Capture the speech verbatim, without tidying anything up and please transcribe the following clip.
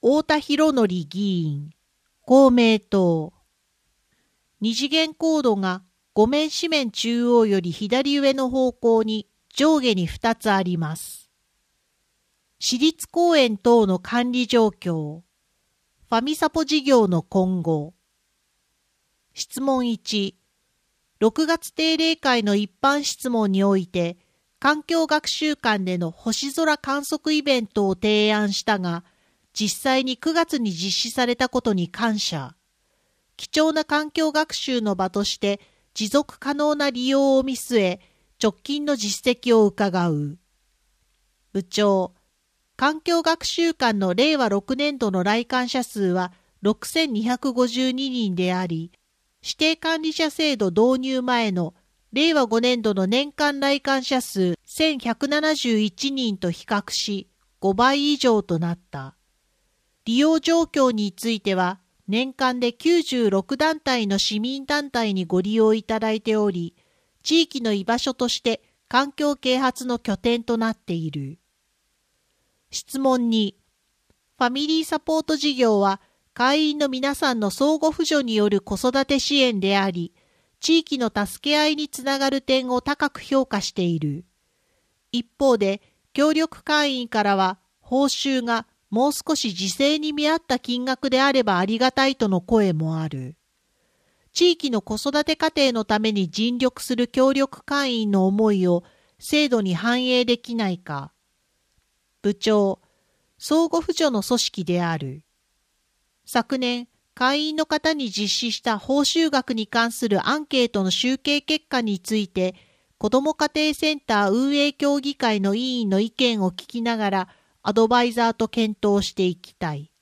太田博則議員、公明党。二次元コードがご面紙面中央より左上の方向に上下にふたつあります。私立公園等の管理状況、ファミサポ事業の今後。質問いち、ろくがつ定例会の一般質問において、環境学習館での星空観測イベントを提案したが、実際にくがつに実施されたことに感謝。貴重な環境学習の場として持続可能な利用を見据え、直近の実績を伺う。部長、環境学習館のれいわろくねんどの来館者数はろくせんにひゃくごじゅうににんであり、指定管理者制度導入前のれいわごねんどの年間来館者数せんひゃくななじゅういちにんと比較しごばい以上となった。利用状況については、年間できゅうじゅうろくだんたいの市民団体にご利用いただいており、地域の居場所として環境啓発の拠点となっている。質問に、ファミリーサポート事業は会員の皆さんの相互扶助による子育て支援であり、地域の助け合いにつながる点を高く評価している。一方で、協力会員からは報酬がもう少し時勢に見合った金額であればありがたいとの声もある。地域の子育て家庭のために尽力する協力会員の思いを制度に反映できないか。部長、相互扶助の組織である。昨年、会員の方に実施した報酬額に関するアンケートの集計結果について、子ども家庭センター運営協議会の委員の意見を聞きながら、アドバイザーと検討していきたい。